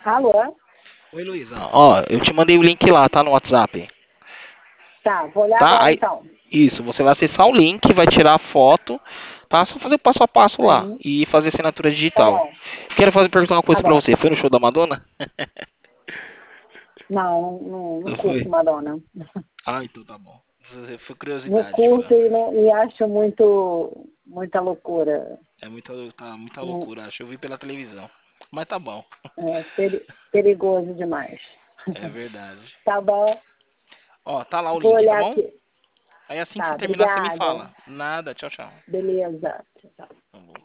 Alô? Oi, Luísa. Ó, eu te mandei o link lá, tá no WhatsApp. Tá, vou olhar Tá? agora Aí, então. isso, você vai acessar o link, vai tirar a foto, tá? Só fazer o passo a passo lá Uhum. e fazer assinatura Tá digital. bom, Quero perguntar uma tá coisa pra bom. você. Foi no show da Madonna? Não Não curto foi? Madonna. Ah, então tá bom. Foi Não curiosidade, tipo, curto e acho muita loucura. tá muita Não- loucura, acho. Eu vi pela televisão. Mas tá bom. É perigoso demais. É verdade. Tá bom, Ó, tá lá o vou link, tá olhar bom? aqui. Aí assim que Tá, você terminar, você me obrigada. fala. Nada, tchau, tchau. Beleza. Tchau, tchau. Tá bom.